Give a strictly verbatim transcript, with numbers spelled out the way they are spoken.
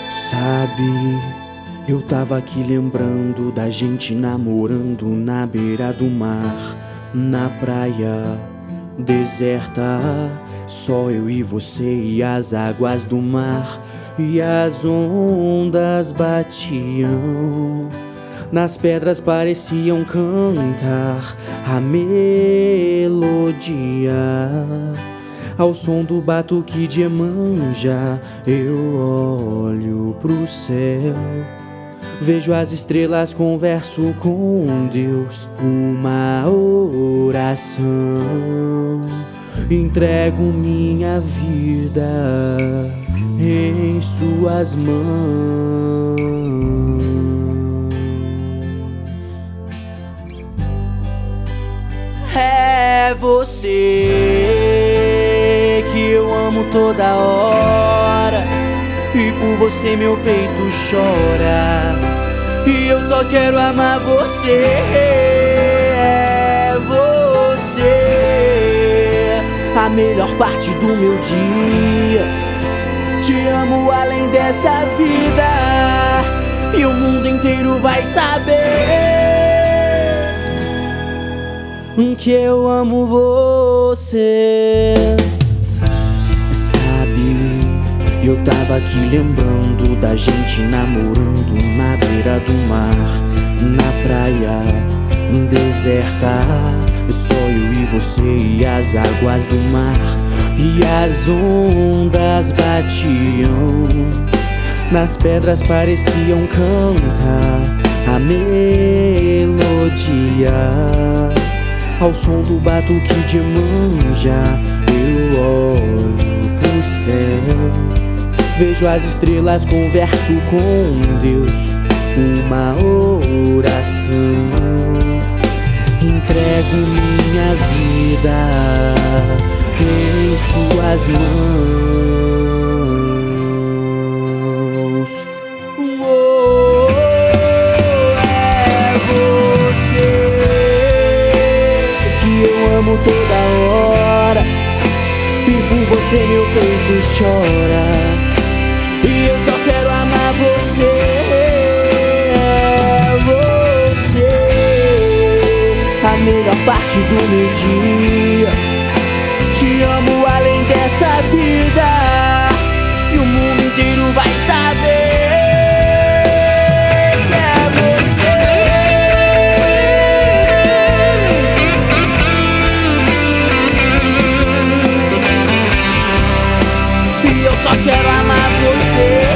Sabe, eu tava aqui lembrando da gente namorando na beira do mar, na praia deserta, só eu e você e as águas do mar. E as ondas batiam, nas pedras pareciam cantar a melodia. Ao som do batuque de Iemanjá, eu olho pro céu, vejo as estrelas, converso com Deus, uma oração. Entrego minha vida em suas mãos. É você que eu amo toda hora, e por você meu peito chora, e eu só quero amar você. É você a melhor parte do meu dia. Te amo além dessa vida, e o mundo inteiro vai saber que eu amo você. Sabe, eu tava aqui lembrando da gente namorando na beira do mar, na praia deserta, só eu e você e as águas do mar. E as ondas batiam, nas pedras pareciam cantar a melodia. Ao som do batuque de Iemanjá, eu olho pro céu, vejo as estrelas, converso com Deus, uma oração. Entrego minha vida em suas mãos. Oh, é você que eu amo toda hora, e por você meu peito chora, e eu só quero amar você. É você a melhor parte do meu dia. Te amo além dessa vida, e o mundo inteiro vai saber que é você. E eu só quero amar você.